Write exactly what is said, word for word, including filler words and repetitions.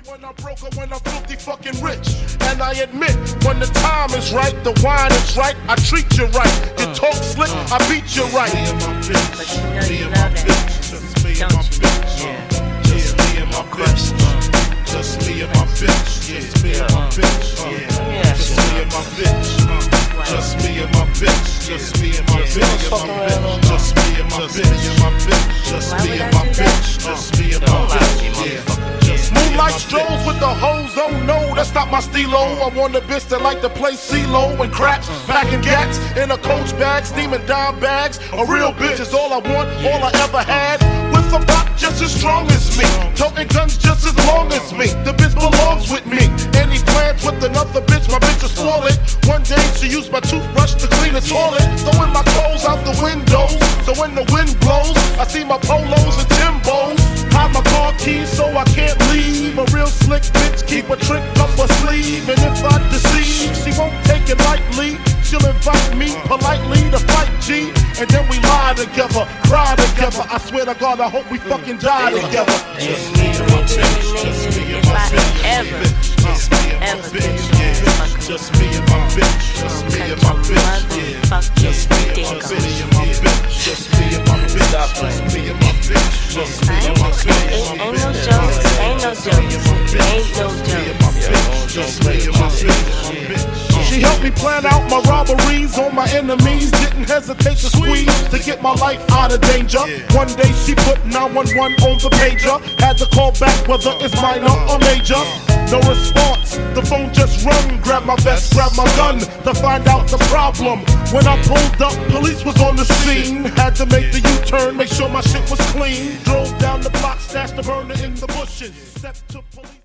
When I'm broke or when I'm filthy fucking rich. And I admit, when the time is right, the wine is right, I treat you right. You talk slick, I beat you right. But you know you love that. Just me and my Don't you? bitch. Yeah. Just me and my bitch. Just me and my bitch. Just me and my bitch. Just me and my bitch. Just me and my bitch. Just me and my bitch. Just me and my bitch. Just me and my bitch. Just me and my bitch. Moonlight strolls with the hoes, oh no, that's not my stilo. I want a bitch that like to play CeeLo and craps, packing gats in a coach bag, steaming dime bags. A real bitch is all I want, all I ever had. With a rock just as strong as me, toting guns just as long as me. The bitch belongs with me. Any plans with another bitch, my bitch will spoil it. One day she used my toothbrush to clean the toilet, throwing my clothes out the window. So when the wind blows, I see my polos and Timbos. Hide my car keys so I can't leave. A real slick bitch keep a trick up her sleeve. And if I deceive, she won't take it lightly. She'll invite me politely to fight G. And then we lie together, cry together. I swear to God, I hope we fucking die together. Just me and my bitch. Just me and my bitch. Ever, ever bitch. Just me and my bitch. Just me and my bitch. Just me and my bitch. Just me and my bitch. Just me and my bitch. Just me and my bitch. Ain't no jokes, ain't no jokes, ain't no jokes. Just me and my bitch. She helped me plan out my robberies on my enemies. Didn't hesitate to squeeze to get my life out of danger. One day she put nine one one on the pager. Had to call back whether it's minor or major. No response, the phone just rung. Grab my vest, grab my gun to find out the problem. When I pulled up, police was on the scene. Had to make the U-turn, make sure my shit was clean. Drove down the block, stashed the burner in the bushes. Stepped to police.